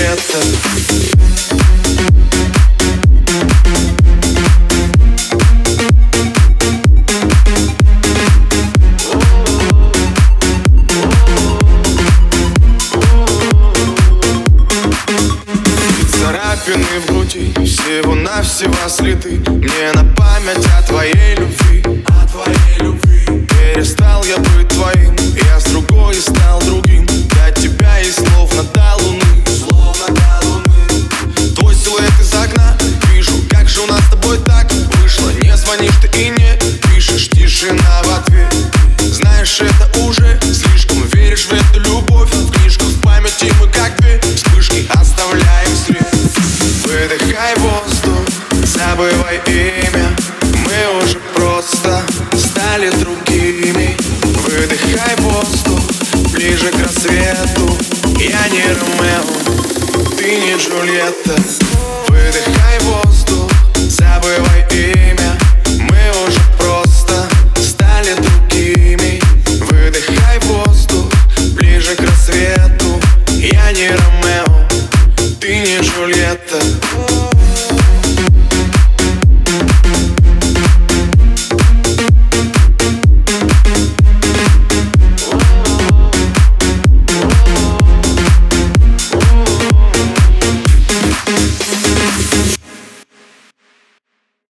Джульетта. Царапины в груди всего-навсего слиты мне на память о твоей любви. Перестал я быть твоим, я с другой стал другим. Для тебя и словно до луны. Твой силуэт из окна, вижу, как же у нас с тобой так вышло. Не звонишь ты и не пишешь, тишина в ответ. Знаешь, это уже слишком. Веришь в эту любовь, в книжках, в памяти мы как две вспышки оставляем след. Выдыхай воздух, забывай имя, мы уже просто стали другими. Выдыхай воздух, ближе к рассвету. Я не Ромео, ты не Джульетта. Выдыхай воздух, забывай имя, мы уже просто стали другими. Выдыхай воздух, ближе к рассвету. Я не Ромео, ты не Джульетта.